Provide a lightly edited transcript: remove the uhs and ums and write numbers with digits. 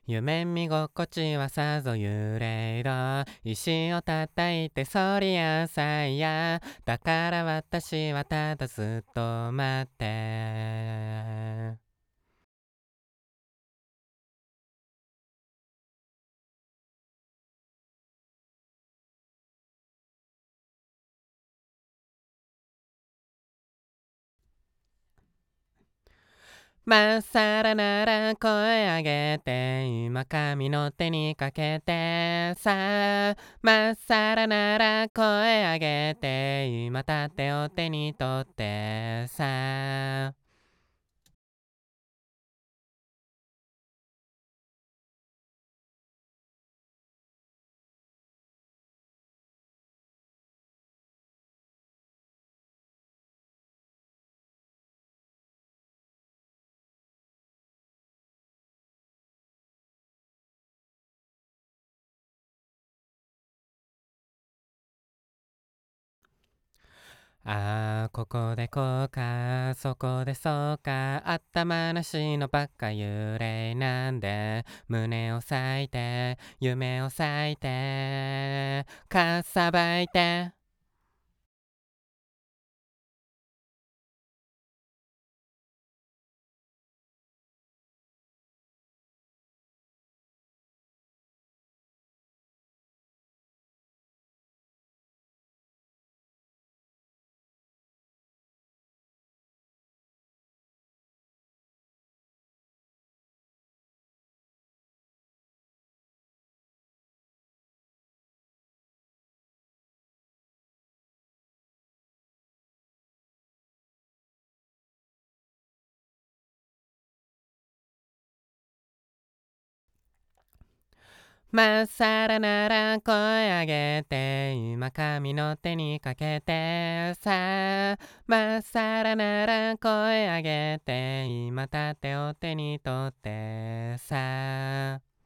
夢見心地はさぞ揺れろ。石を叩いてそりゃさいや。だから私はただずっと待って。まっさらなら声上げて今髪の手にかけてさあまっさらなら声上げて今盾を手に取ってさあここでこうかそこでそうか頭なしのばっか幽霊なんで胸を裂いて夢を裂いてかっさばいてまっさらなら声上げて今髪の手にかけてさあまっさらなら声上げて今盾を手に取ってさあ